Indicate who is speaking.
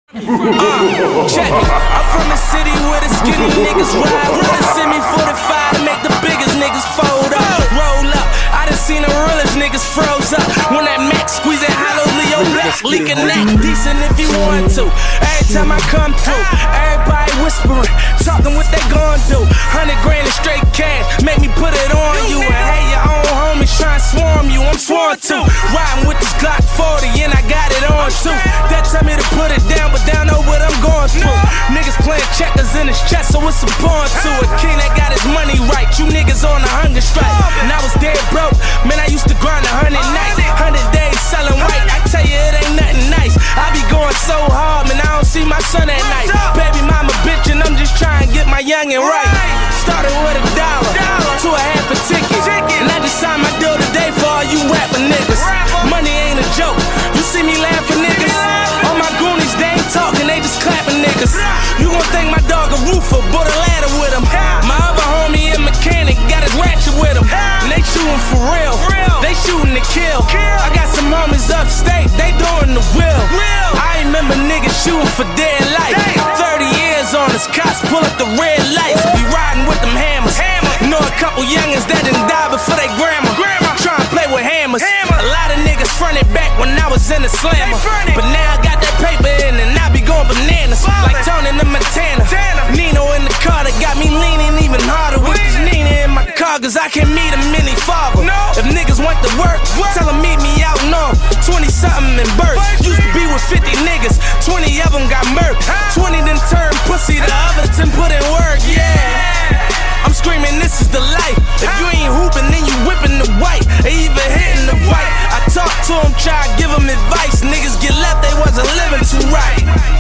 Speaker 1: Check it. I'm from the city where the skinny niggas ride. Wanna send me 45 to make the biggest niggas fold up, roll up. I done seen the realest niggas froze up when that Mac squeezing hollow Leo Black leaking neck. Decent if you want to. Every time I come through, everybody whispering, talking what they gon' do. 100 grand in straight cash, make me put it on you. And hey, your own homies tryna swarm you, I'm sworn to. Riding with this Glock 40 and I got it on too. That tell me to put it down, but down know what I'm going through. Niggas playing checkers in his chest, so it's a pawn to a king that got his money right. You niggas on a hunger strike. And I was dead broke, man, I used to grind 100 nights, 100 days selling white. I tell you, it ain't nothing nice. I be going so hard, man, I don't see my son at night. Baby mama bitch, and I'm just trying to get my youngin' right. Started with $1 to a half a ticket, and I just signed my deal today for all you rapper niggas. Money ain't a joke, you see me laughing niggas. All my goonies, they ain't talking, they just clapping niggas. You gon' think my dog a roofer, bought a ladder with him. My other homie a mechanic, got his ratchet with him. And they shooting for real, they shooting to kill. I got some homies upstate, they doing the will. I remember niggas shooting for dead life. 30 years on us, cops pull up the red lights. We riding with them hammers. Know a couple youngins that didn't die before they grandma. Trying to play with hammers. A lot of niggas fronted back when I was in the slammer. But now I got that paper in and I be going bananas. Like Tony the Montana. Nino in the car that got me leaning even harder. With this Nina in my car, cause I can meet him any father. If niggas want to work, tell them meet me out north. 20 something in birth. Used to be with 50 niggas, 20 of them got murked. 20 then turned pussy, the other 10 put in work, yeah. I'm screaming, this is the life. If you ain't hooping, then you whipping the white, or even hitting the white. I talk to them, try to give them advice. Niggas get left, they wasn't living too right.